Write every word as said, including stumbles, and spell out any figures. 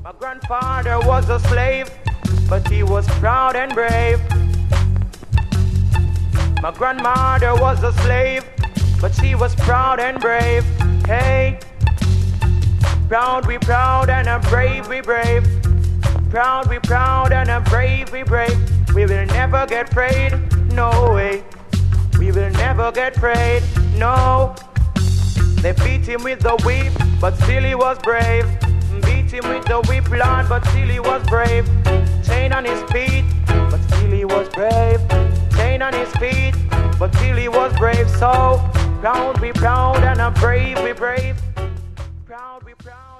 My grandfather was a slave, but he was proud and brave. My grandmother was a slave, but she was proud and brave. Hey, proud we proud and a brave we brave. Proud we proud and a brave we brave. We will never get afraid, no way. We will never get afraid, no. They beat him with the whip, but still he was brave. Beat him with the whip, Lord, but still he was brave. Chain on his feet, but still he was brave. Chain on his feet, but still he was brave. So proud we proud and a brave we brave. Proud we proud.